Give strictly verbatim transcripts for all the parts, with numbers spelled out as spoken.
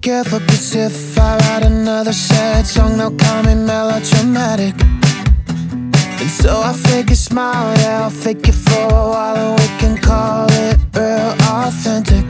careful, cause if I write another sad song, they'll call me melodramatic. And so I fake a smile, yeah, I'll fake it for a while, and we can call it real authentic.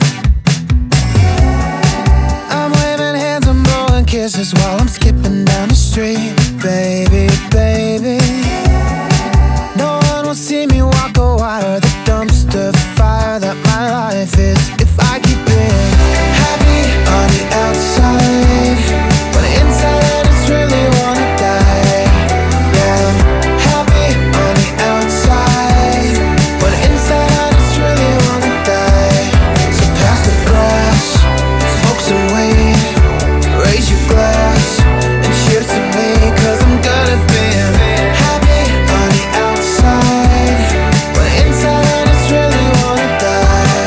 I'm waving hands, I'm blowing kisses while I'm skipping down the street. Baby, baby, no one will see me walk a wire. The dumpster fire that my life is, if I keep being happy on the outside, but inside I just really wanna die. Yeah, happy on the outside, but inside I just really wanna die. So pass the glass, smoke some weed, raise your glass and cheers to me, cause I'm gonna be happy on the outside, but inside I just really wanna die.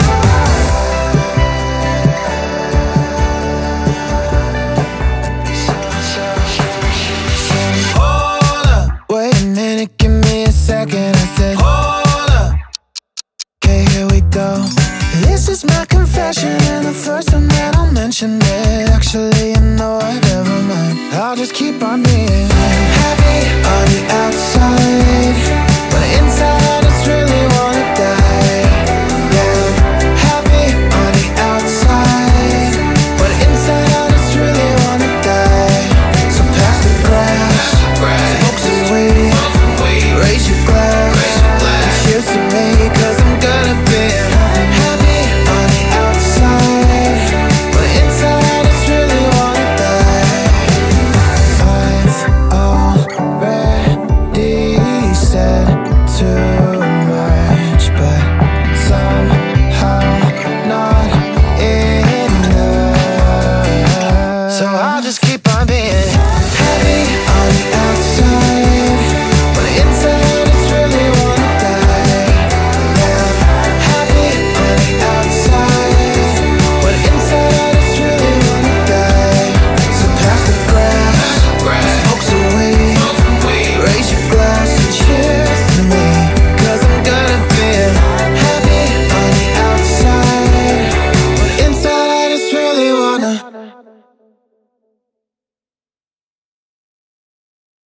Hold up, wait a minute, give me a second. I said hold up, okay, here we go. This is my confession, and the first time that I'll mention it. Actually, you know what, never mind, I'll just keep on being happy on the outside, but inside I just really wanna die. Yeah, happy on the outside, but inside I just really wanna die. So pass the glass, smoke some weed, raise your glass and cheers to me, cause I'm gonna be happy on the outside, but inside I just really wanna die. I've already said too much, but somehow not enough. So I'll just keep on being